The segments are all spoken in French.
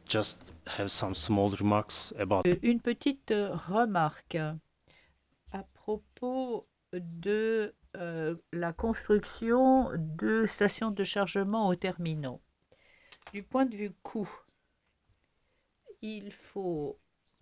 just have some small remarks about. Une petite remarque à propos de la construction de stations de chargement aux terminaux. Du point de vue coût, il faut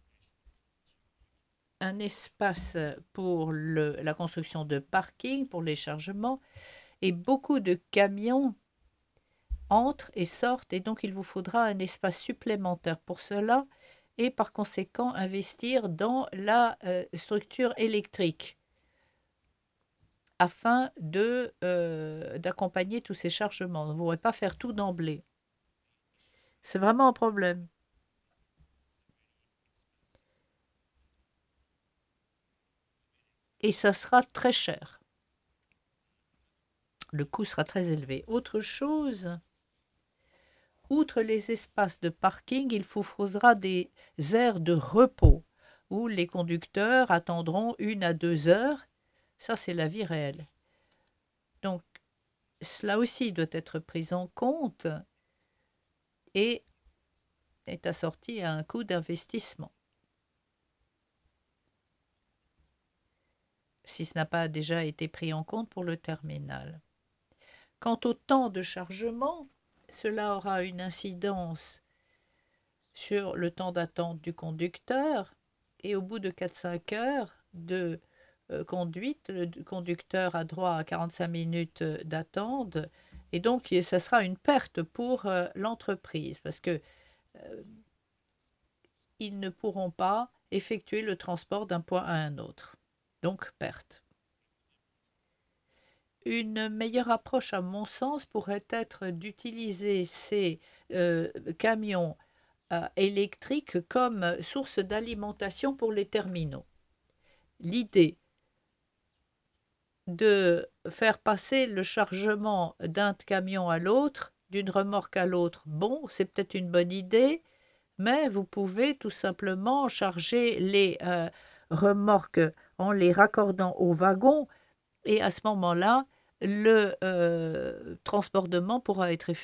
un espace pour la construction de parking, pour les chargements, et beaucoup de camions entrent et sortent, et donc il vous faudra un espace supplémentaire pour cela, et par conséquent investir dans la structure électrique afin d'accompagner tous ces chargements. Vous ne pourrez pas faire tout d'emblée. C'est vraiment un problème. Et ça sera très cher. Le coût sera très élevé. Autre chose, outre les espaces de parking, il vous faudra des aires de repos où les conducteurs attendront 1 à 2 heures. Ça, c'est la vie réelle. Donc, cela aussi doit être pris en compte et est assorti à un coût d'investissement, si ce n'a pas déjà été pris en compte pour le terminal. Quant au temps de chargement, cela aura une incidence sur le temps d'attente du conducteur et au bout de 4-5 heures de conduite, le conducteur a droit à 45 minutes d'attente et donc ça sera une perte pour l'entreprise parce que ils ne pourront pas effectuer le transport d'un point à un autre. Donc perte. Une meilleure approche, à mon sens, pourrait être d'utiliser ces camions électriques comme source d'alimentation pour les terminaux. L'idée de faire passer le chargement d'un camion à l'autre, d'une remorque à l'autre, bon, c'est peut-être une bonne idée, mais vous pouvez tout simplement charger les remorques en les raccordant au wagon et à ce moment-là, le transbordement pourra être effectué